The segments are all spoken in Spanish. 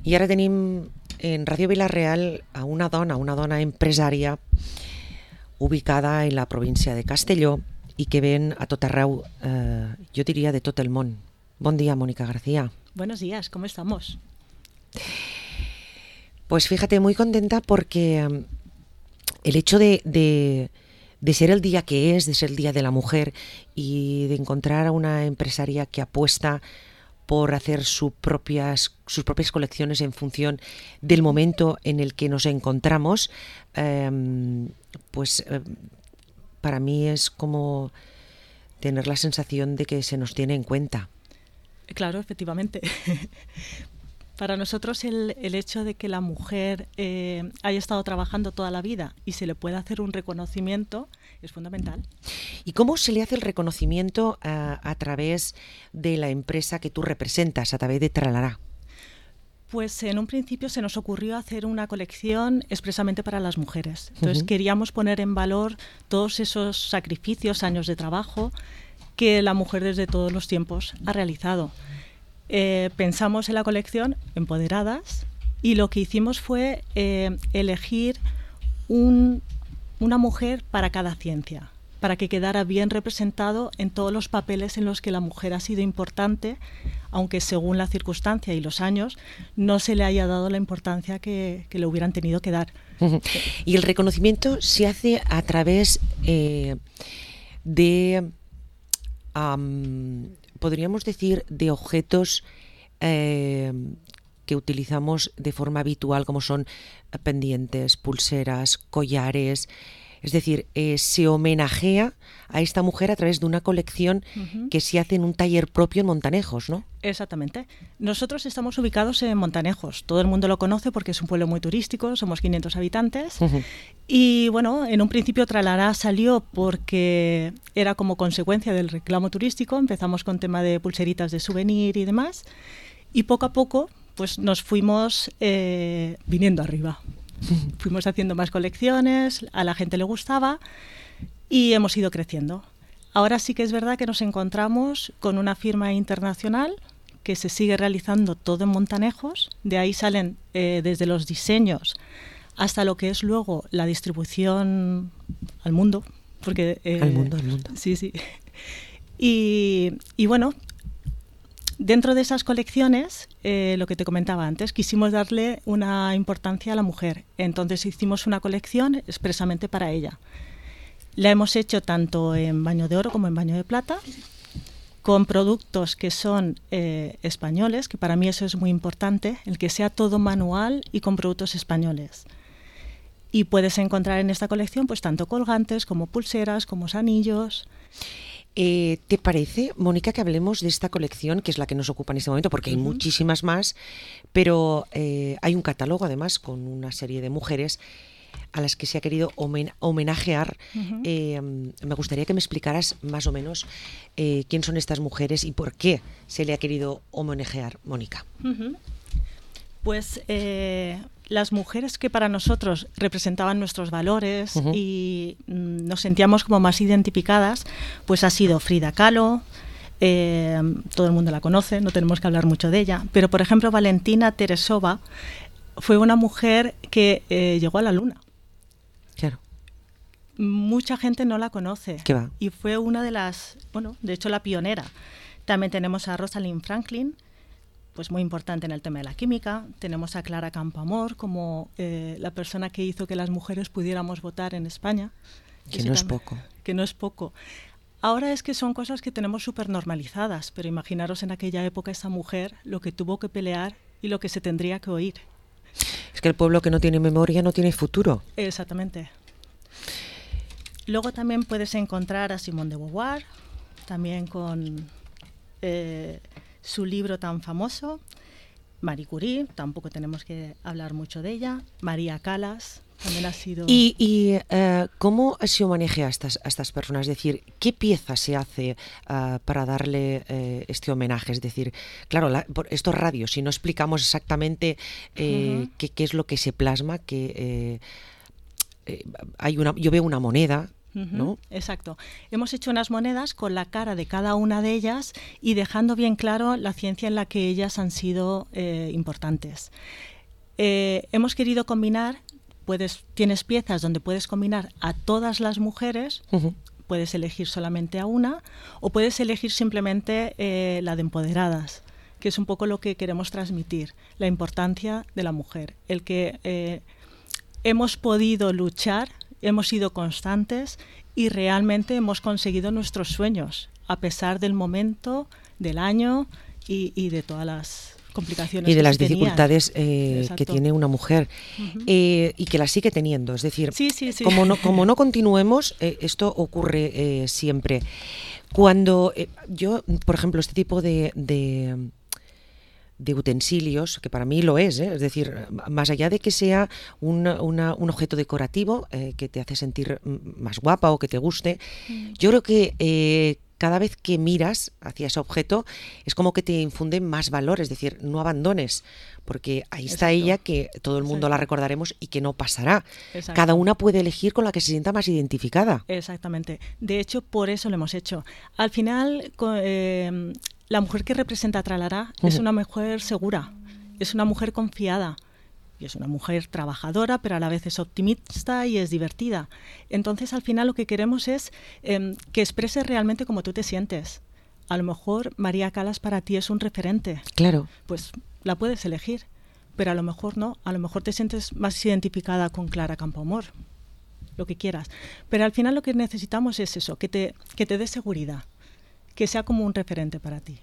I ara tenim en Ràdio Vila-real a una dona empresària ubicada en la província de Castelló i que ven a tot arreu, jo diria de tot el món. Bon dia, Mónica García. Buenos días, ¿cómo estamos? Pues fíjate, muy contenta porque el hecho de ser el día que es, de ser el Día de la Mujer y de encontrar a una empresaria que apuesta por hacer sus propias colecciones en función del momento en el que nos encontramos, para mí es como tener la sensación de que se nos tiene en cuenta. Claro, efectivamente. Para nosotros el hecho de que la mujer haya estado trabajando toda la vida y se le pueda hacer un reconocimiento es fundamental. ¿Y cómo se le hace el reconocimiento a través de la empresa que tú representas, a través de Tralalá? Pues en un principio se nos ocurrió hacer una colección expresamente para las mujeres. Entonces queríamos poner en valor todos esos sacrificios, años de trabajo que la mujer desde todos los tiempos ha realizado. Pensamos en la colección Empoderadas y lo que hicimos fue elegir una mujer para cada ciencia, para que quedara bien representado en todos los papeles en los que la mujer ha sido importante, aunque según la circunstancia y los años no se le haya dado la importancia que le hubieran tenido que dar. Y el reconocimiento se hace a través de... podríamos decir, de objetos que utilizamos de forma habitual, como son pendientes, pulseras, collares. Es decir, se homenajea a esta mujer a través de una colección que se hace en un taller propio en Montanejos, ¿no? Exactamente. Nosotros estamos ubicados en Montanejos. Todo el mundo lo conoce porque es un pueblo muy turístico, somos 500 habitantes. Y bueno, en un principio Tralalá salió porque era como consecuencia del reclamo turístico. Empezamos con tema de pulseritas de souvenir y demás. Y poco a poco pues nos fuimos viniendo arriba. Fuimos haciendo más colecciones, a la gente le gustaba y hemos ido creciendo. Ahora sí que es verdad que nos encontramos con una firma internacional que se sigue realizando todo en Montanejos. De ahí salen desde los diseños hasta lo que es luego la distribución al mundo. Porque, al mundo. Sí, sí. Y bueno, dentro de esas colecciones, lo que te comentaba antes, quisimos darle una importancia a la mujer. Entonces hicimos una colección expresamente para ella. La hemos hecho tanto en baño de oro como en baño de plata, con productos que son españoles, que para mí eso es muy importante, el que sea todo manual y con productos españoles. Y puedes encontrar en esta colección pues tanto colgantes como pulseras, como anillos. ¿Te parece, Mónica, que hablemos de esta colección, que es la que nos ocupa en este momento, porque hay muchísimas más, pero hay un catálogo además con una serie de mujeres a las que se ha querido homenajear? Me gustaría que me explicaras más o menos quién son estas mujeres y por qué se le ha querido homenajear, Mónica. Pues las mujeres que para nosotros representaban nuestros valores y nos sentíamos como más identificadas, pues ha sido Frida Kahlo. Todo el mundo la conoce, no tenemos que hablar mucho de ella, pero por ejemplo Valentina Tereshkova fue una mujer que llegó a la luna. Claro. Mucha gente no la conoce. ¿Qué va? Y fue una de las, bueno, de hecho la pionera. También tenemos a Rosalind Franklin, pues muy importante en el tema de la química. Tenemos a Clara Campoamor como la persona que hizo que las mujeres pudiéramos votar en España. Que no es poco. Que no es poco. Ahora es que son cosas que tenemos súper normalizadas, pero imaginaros en aquella época esa mujer lo que tuvo que pelear y lo que se tendría que oír. Es que el pueblo que no tiene memoria no tiene futuro. Exactamente. Luego también puedes encontrar a Simone de Beauvoir, también con su libro tan famoso. Marie Curie, tampoco tenemos que hablar mucho de ella. María Callas también ha sido... ¿Y cómo se homenajea a estas personas? Es decir, ¿qué pieza se hace para darle este homenaje? Es decir, claro, esto es radio, si no explicamos exactamente qué es lo que se plasma, yo veo una moneda ¿no? Exacto. Hemos hecho unas monedas con la cara de cada una de ellas y dejando bien claro la ciencia en la que ellas han sido importantes. Hemos querido combinar, tienes piezas donde puedes combinar a todas las mujeres, puedes elegir solamente a una o puedes elegir simplemente la de empoderadas, que es un poco lo que queremos transmitir, la importancia de la mujer, el que hemos podido luchar, hemos sido constantes y realmente hemos conseguido nuestros sueños, a pesar del momento, del año y de todas las complicaciones y de que las se tenían. dificultades que tiene una mujer y que las sigue teniendo. Es decir, sí. Como no continuemos, esto ocurre siempre. Cuando yo, por ejemplo, este tipo de utensilios, que para mí lo es decir, más allá de que sea un objeto decorativo que te hace sentir más guapa o que te guste, yo creo que cada vez que miras hacia ese objeto es como que te infunde más valor, es decir, no abandones, porque ahí está ella, que todo el mundo la recordaremos y que no pasará. Cada una puede elegir con la que se sienta más identificada. Exactamente. De hecho, por eso lo hemos hecho. Al final, la mujer que representa a Tralará es una mujer segura, es una mujer confiada. Y es una mujer trabajadora, pero a la vez es optimista y es divertida. Entonces, al final, lo que queremos es que expreses realmente cómo tú te sientes. A lo mejor María Callas para ti es un referente. Claro. Pues la puedes elegir, pero a lo mejor no. A lo mejor te sientes más identificada con Clara Campoamor, lo que quieras. Pero al final lo que necesitamos es eso, que te dé seguridad, que sea como un referente para ti.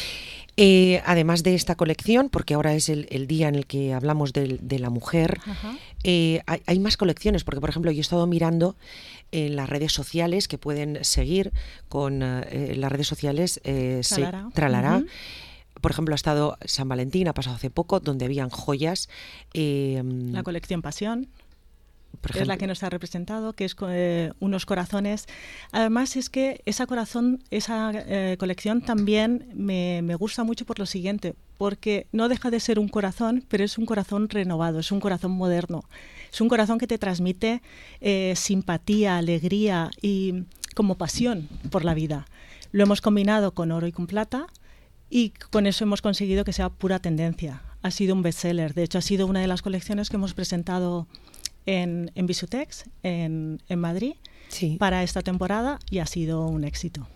Además de esta colección, porque ahora es el día en el que hablamos de la mujer, hay más colecciones, porque por ejemplo yo he estado mirando en las redes sociales que pueden seguir con las redes sociales Tralará. Por ejemplo, ha estado San Valentín, ha pasado hace poco, donde habían joyas. La colección Pasión. Es la que nos ha representado, que es unos corazones. Además es que esa colección también me gusta mucho por lo siguiente, porque no deja de ser un corazón, pero es un corazón renovado, es un corazón moderno. Es un corazón que te transmite simpatía, alegría y como pasión por la vida. Lo hemos combinado con oro y con plata y con eso hemos conseguido que sea pura tendencia. Ha sido un bestseller. De hecho, ha sido una de las colecciones que hemos presentado en Bisutex, en Madrid, para esta temporada, y ha sido un éxito.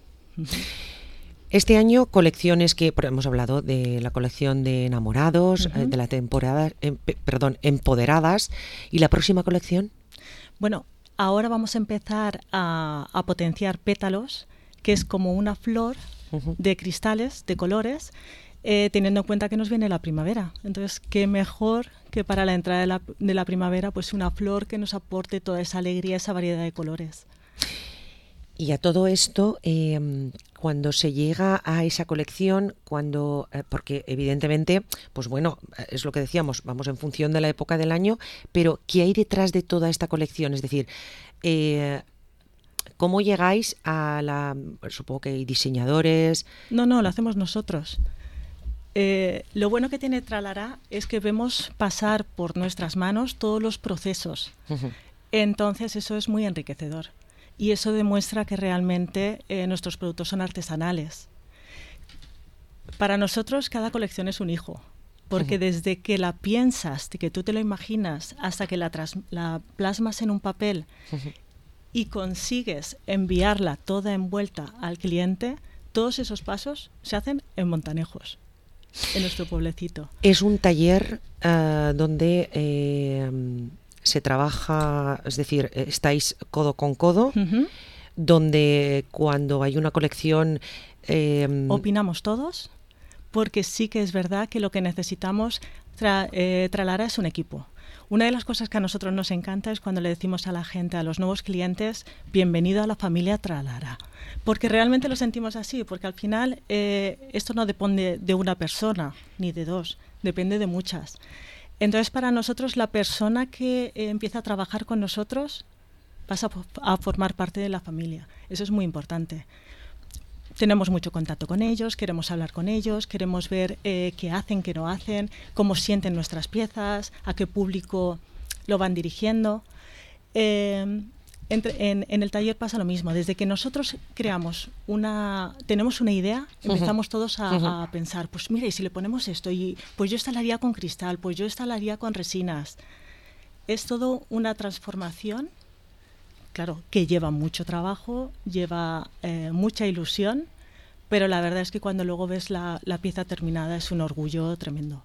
Este año colecciones que hemos hablado de la colección de enamorados, de la temporada, empoderadas, y la próxima colección. Bueno, ahora vamos a empezar a potenciar pétalos, que es como una flor de cristales, de colores, teniendo en cuenta que nos viene la primavera. Entonces, qué mejor que para la entrada de la primavera, pues una flor que nos aporte toda esa alegría, esa variedad de colores. Y a todo esto, cuando se llega a esa colección, porque evidentemente, pues bueno, es lo que decíamos, vamos en función de la época del año, pero ¿qué hay detrás de toda esta colección? Es decir, ¿cómo llegáis supongo que hay diseñadores? No, lo hacemos nosotros. Lo bueno que tiene Tralará es que vemos pasar por nuestras manos todos los procesos. Entonces eso es muy enriquecedor y eso demuestra que realmente nuestros productos son artesanales. Para nosotros cada colección es un hijo, porque desde que la piensas, de que tú te lo imaginas, hasta que la plasmas en un papel y consigues enviarla toda envuelta al cliente, todos esos pasos se hacen en Montanejos, en nuestro pueblecito. Es un taller donde se trabaja, es decir, estáis codo con codo, donde cuando hay una colección... opinamos todos, porque sí que es verdad que lo que necesitamos, Tralará es un equipo. Una de las cosas que a nosotros nos encanta es cuando le decimos a la gente, a los nuevos clientes, bienvenido a la familia Tralará. Porque realmente lo sentimos así, porque al final esto no depende de una persona ni de dos, depende de muchas. Entonces, para nosotros, la persona que empieza a trabajar con nosotros pasa a formar parte de la familia. Eso es muy importante. Tenemos mucho contacto con ellos, queremos hablar con ellos, queremos ver qué hacen, qué no hacen, cómo sienten nuestras piezas, a qué público lo van dirigiendo. En el taller pasa lo mismo. Desde que nosotros tenemos una idea, empezamos todos a pensar, pues mira, y si le ponemos esto, y pues yo esta la haría con cristal, pues yo esta la haría con resinas. Es todo una transformación, claro, que lleva mucho trabajo, lleva mucha ilusión, pero la verdad es que cuando luego ves la pieza terminada es un orgullo tremendo.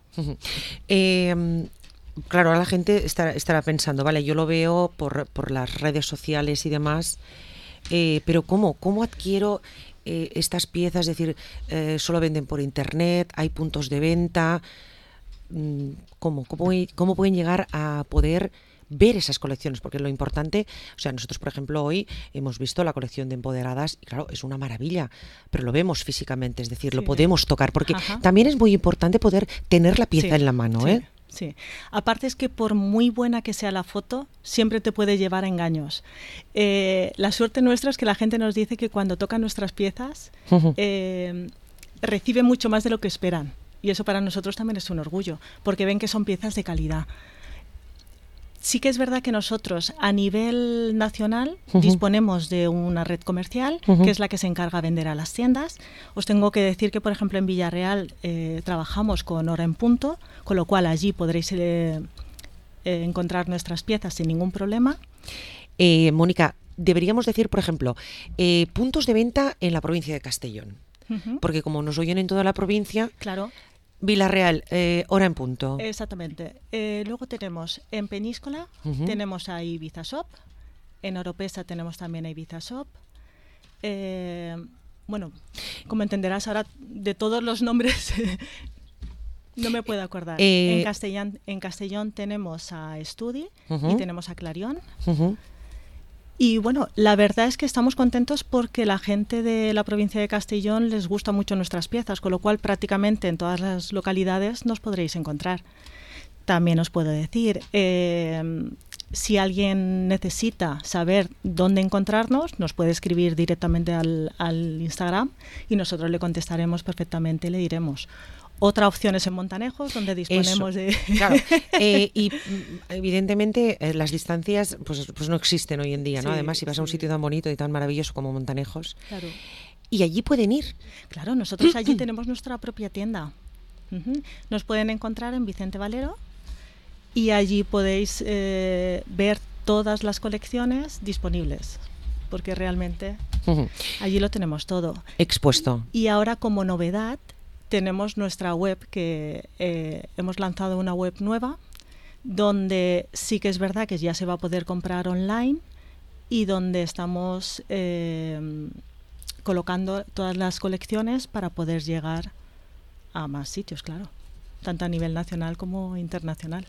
Claro, ahora la gente estará pensando, vale, yo lo veo por las redes sociales y demás, pero ¿cómo adquiero estas piezas? Es decir, solo venden por internet, hay puntos de venta. ¿Cómo pueden llegar a poder ver esas colecciones? Porque lo importante, o sea, nosotros por ejemplo hoy hemos visto la colección de Empoderadas y claro, es una maravilla, pero lo vemos físicamente, es decir, lo podemos tocar, porque también es muy importante poder tener la pieza en la mano, ¿eh? Sí, aparte es que por muy buena que sea la foto, siempre te puede llevar a engaños. La suerte nuestra es que la gente nos dice que cuando tocan nuestras piezas recibe mucho más de lo que esperan. Y eso para nosotros también es un orgullo, porque ven que son piezas de calidad. Sí que es verdad que nosotros a nivel nacional disponemos de una red comercial, que es la que se encarga de vender a las tiendas. Os tengo que decir que, por ejemplo, en Villarreal trabajamos con Hora en Punto, con lo cual allí podréis encontrar nuestras piezas sin ningún problema. Mónica, deberíamos decir, por ejemplo, puntos de venta en la provincia de Castellón, porque como nos oyen en toda la provincia... Claro. Villarreal, Hora en Punto. Exactamente. Luego tenemos en Peñíscola, tenemos a Ibiza Shop, en Oropesa tenemos también a Ibiza Shop. Bueno, como entenderás ahora, de todos los nombres no me puedo acordar. En Castellón tenemos a Estudi y tenemos a Clarion. Y bueno, la verdad es que estamos contentos porque la gente de la provincia de Castellón les gusta mucho nuestras piezas, con lo cual prácticamente en todas las localidades nos podréis encontrar. También os puedo decir, si alguien necesita saber dónde encontrarnos, nos puede escribir directamente al Instagram y nosotros le contestaremos perfectamente y le diremos. Otra opción es en Montanejos, donde disponemos de... Claro, y evidentemente las distancias pues no existen hoy en día, ¿no? Además, si vas a un sitio tan bonito y tan maravilloso como Montanejos, claro. Y allí pueden ir. Claro, nosotros allí tenemos nuestra propia tienda. Nos pueden encontrar en Vicente Valero y allí podéis ver todas las colecciones disponibles, porque realmente allí lo tenemos todo. Expuesto. Y ahora, como novedad, tenemos nuestra web, que hemos lanzado una web nueva, donde sí que es verdad que ya se va a poder comprar online y donde estamos colocando todas las colecciones para poder llegar a más sitios, claro, tanto a nivel nacional como internacional.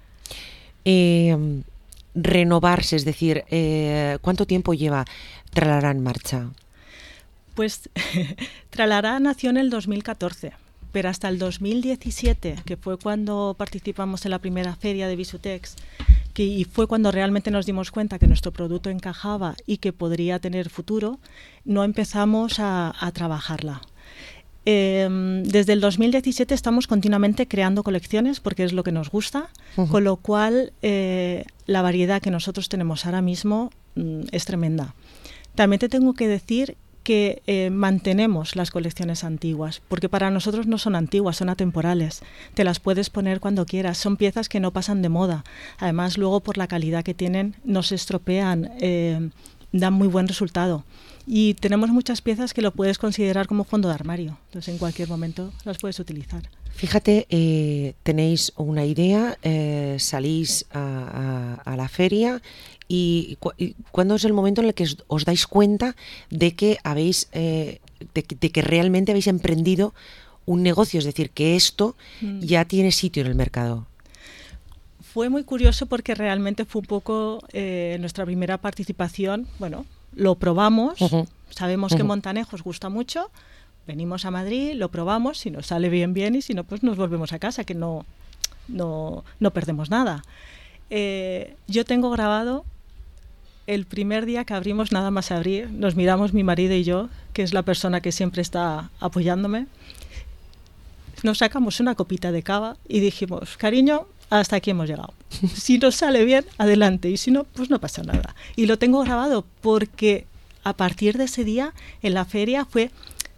Renovarse, es decir, ¿cuánto tiempo lleva Tralará en marcha? Pues Tralará nació en el 2014, pero hasta el 2017, que fue cuando participamos en la primera feria de Visutex, y fue cuando realmente nos dimos cuenta que nuestro producto encajaba y que podría tener futuro, no empezamos a trabajarla. Desde el 2017 estamos continuamente creando colecciones porque es lo que nos gusta, con lo cual la variedad que nosotros tenemos ahora mismo es tremenda. También te tengo que decir que mantenemos las colecciones antiguas, porque para nosotros no son antiguas, son atemporales. Te las puedes poner cuando quieras, son piezas que no pasan de moda. Además, luego por la calidad que tienen, no se estropean, dan muy buen resultado. Y tenemos muchas piezas que lo puedes considerar como fondo de armario, entonces en cualquier momento las puedes utilizar. Fíjate, tenéis una idea, salís a la feria y ¿cuándo es el momento en el que os dais cuenta de que habéis, de que realmente habéis emprendido un negocio, es decir, que esto ya tiene sitio en el mercado? Fue muy curioso porque realmente fue un poco nuestra primera participación. Bueno, lo probamos, sabemos que Montanejos gusta mucho, venimos a Madrid, lo probamos, si nos sale bien, bien, y si no, pues nos volvemos a casa, que no perdemos nada. Yo tengo grabado el primer día que abrimos, nada más abrir, nos miramos mi marido y yo, que es la persona que siempre está apoyándome, nos sacamos una copita de cava y dijimos, cariño, hasta aquí hemos llegado. Si nos sale bien, adelante, y si no, pues no pasa nada. Y lo tengo grabado porque a partir de ese día en la feria fue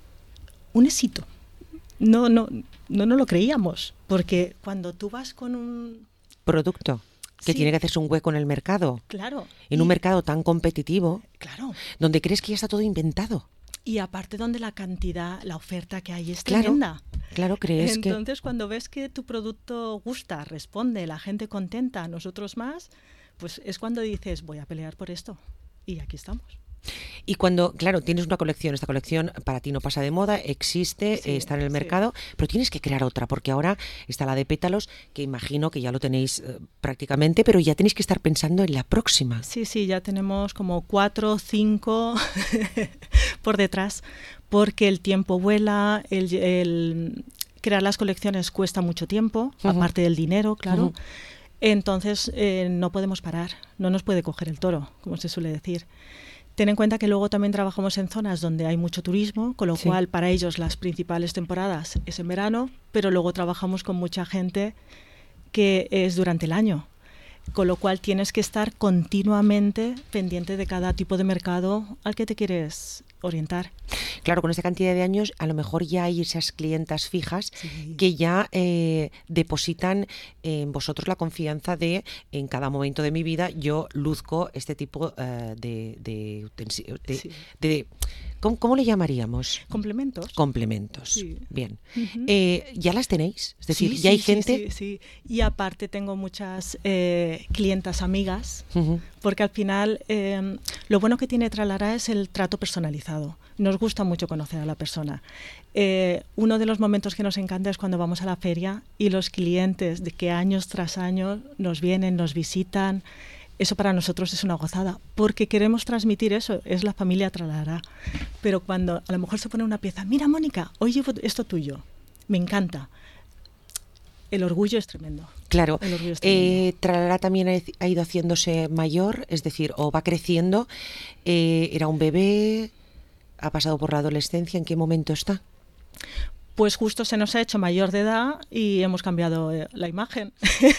un éxito. No lo creíamos, porque cuando tú vas con un producto que tiene que hacerse un hueco en el mercado, claro, en un mercado tan competitivo, claro, donde crees que ya está todo inventado. Y aparte donde la cantidad, la oferta que hay es tremenda. Claro, crees que... Entonces, cuando ves que tu producto gusta, responde, la gente contenta, nosotros más, pues es cuando dices, voy a pelear por esto. Y aquí estamos. Y cuando, claro, tienes una colección, esta colección para ti no pasa de moda, existe, está en el mercado, pero tienes que crear otra, porque ahora está la de pétalos, que imagino que ya lo tenéis prácticamente, pero ya tenéis que estar pensando en la próxima. Sí, ya tenemos como 4 o 5 por detrás, porque el tiempo vuela, el crear las colecciones cuesta mucho tiempo, aparte del dinero, claro. Entonces no podemos parar, no nos puede coger el toro, como se suele decir. Ten en cuenta que luego también trabajamos en zonas donde hay mucho turismo, con lo cual para ellos las principales temporadas es en verano, pero luego trabajamos con mucha gente que es durante el año, con lo cual tienes que estar continuamente pendiente de cada tipo de mercado al que te quieres orientar. Claro, con esta cantidad de años a lo mejor ya hay esas clientas fijas que ya depositan en vosotros la confianza de, en cada momento de mi vida yo luzco este tipo de utensilios, ¿cómo le llamaríamos? Complementos. Complementos, bien. Uh-huh. ¿Ya las tenéis? Es decir, ¿ya hay gente? Sí. Y aparte tengo muchas clientas amigas, porque al final lo bueno que tiene Tralará es el trato personalizado. Nos gusta mucho conocer a la persona. Uno de los momentos que nos encanta es cuando vamos a la feria y los clientes de que años tras años nos vienen, nos visitan. Eso para nosotros es una gozada, porque queremos transmitir eso, es la familia Tralará. Pero cuando a lo mejor se pone una pieza, mira Mónica, hoy llevo esto tuyo, me encanta. El orgullo es tremendo. Claro, Tralará también ha ido haciéndose mayor, es decir, o va creciendo. Era un bebé, ha pasado por la adolescencia, ¿en qué momento está? Pues justo se nos ha hecho mayor de edad y hemos cambiado la imagen.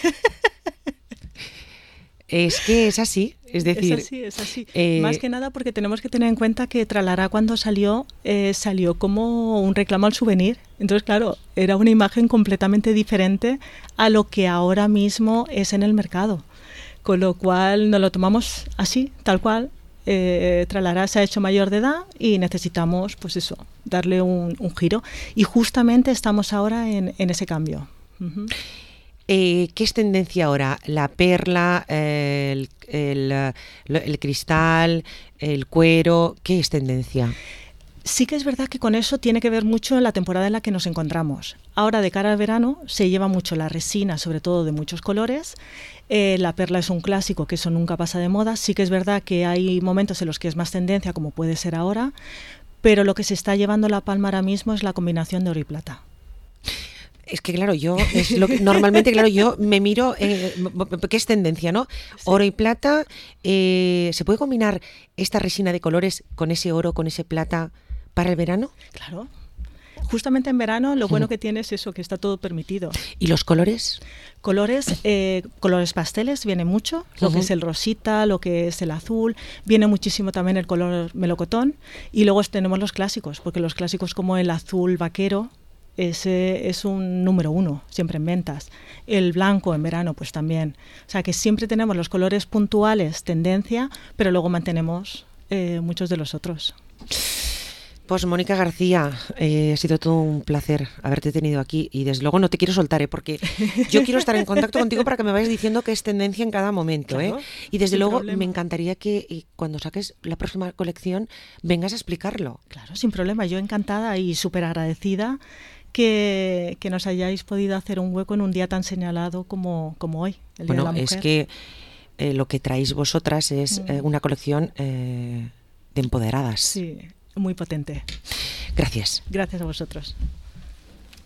Es que es así, es decir... Es así. Más que nada porque tenemos que tener en cuenta que Tralará cuando salió como un reclamo al souvenir. Entonces, claro, era una imagen completamente diferente a lo que ahora mismo es en el mercado. Con lo cual nos lo tomamos así, tal cual. Tralará se ha hecho mayor de edad y necesitamos, pues eso, darle un giro. Y justamente estamos ahora en ese cambio. Uh-huh. ¿Qué es tendencia ahora? ¿La perla, el cristal, el cuero? ¿Qué es tendencia? Sí que es verdad que con eso tiene que ver mucho en la temporada en la que nos encontramos. Ahora, de cara al verano, se lleva mucho la resina, sobre todo de muchos colores. La perla es un clásico, que eso nunca pasa de moda. Sí que es verdad que hay momentos en los que es más tendencia, como puede ser ahora, pero lo que se está llevando la palma ahora mismo es la combinación de oro y plata. Es que claro, normalmente yo me miro, ¿qué es tendencia, no? Sí. Oro y plata, ¿se puede combinar esta resina de colores con ese oro, con ese plata para el verano? Claro. Justamente en verano lo bueno que tiene es eso, que está todo permitido. ¿Y los colores? Colores pasteles viene mucho, lo que es el rosita, lo que es el azul, viene muchísimo también el color melocotón y luego tenemos los clásicos, porque los clásicos como el azul vaquero, ese es un número 1 siempre en ventas. El blanco en verano pues también. O sea que siempre tenemos los colores puntuales, tendencia, pero luego mantenemos muchos de los otros. Pues Mónica García, ha sido todo un placer haberte tenido aquí y desde luego no te quiero soltar, porque yo quiero estar en contacto contigo para que me vayas diciendo qué es tendencia en cada momento. Claro, y desde luego problema. Me encantaría que cuando saques la próxima colección vengas a explicarlo. Claro, sin problema, yo encantada y súper agradecida que nos hayáis podido hacer un hueco en un día tan señalado como hoy, el Día de la Mujer. Es que lo que traéis vosotras es una colección de empoderadas. Sí, muy potente. Gracias. Gracias a vosotros.